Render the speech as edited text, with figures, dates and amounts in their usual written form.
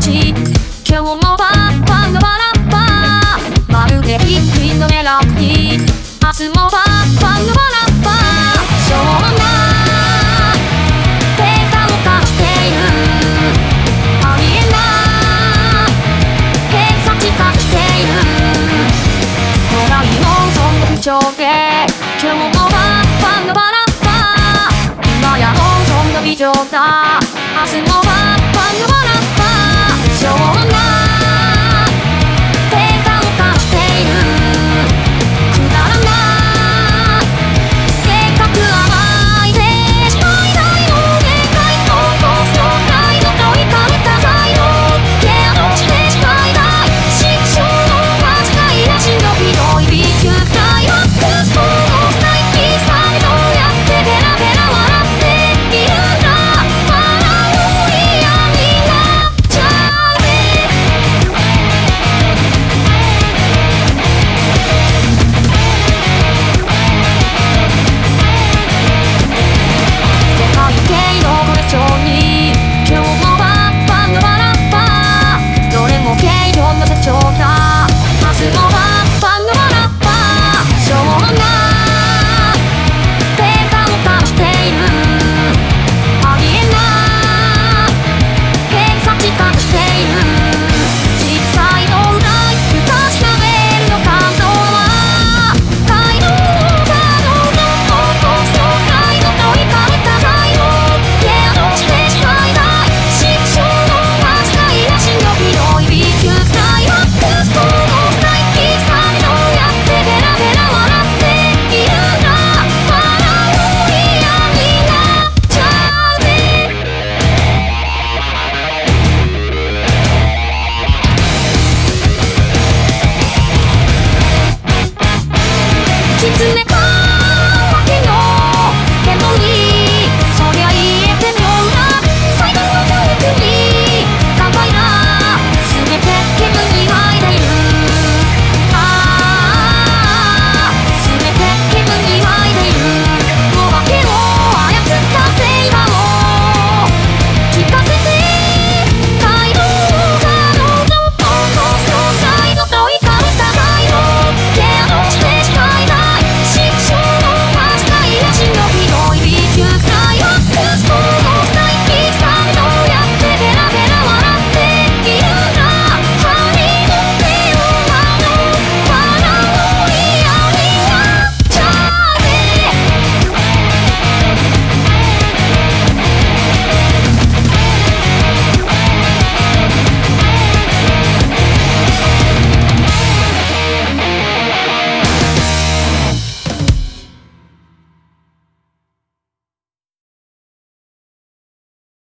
し今日もファンが笑ったまるでビッグインのメロディー明日もファンが笑ったしょうもないデータを化しているありえない偏差値化している都内のその不調で今日もファンが笑った今やのそんな美女だ明日も